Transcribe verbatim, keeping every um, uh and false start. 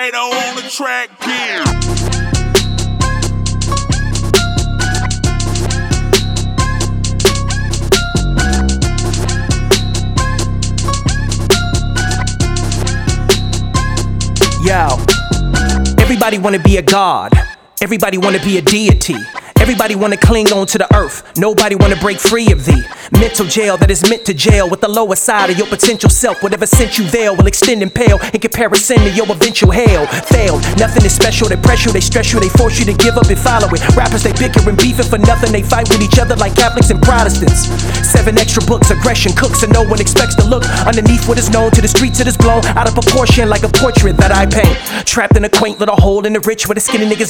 Gator on the track, yeah. Yo, everybody wanna be a god. Everybody wanna be a deity. Everybody wanna cling on to the earth. Nobody wanna break free of the mental jail that is meant to jail with the lower side of your potential self. Whatever sent you there will extend and pale in comparison to your eventual hell. Failed, nothing is special. They press you, they stress you, they force you to give up and follow it. Rappers, they bicker and beefing for nothing. They fight with each other like Catholics and Protestants. Seven extra books, aggression cooks, and no one expects to look underneath what is known to the streets. It is blown out of proportion like a portrait that I paint. Trapped in a quaint little hole in the rich where the skinny niggas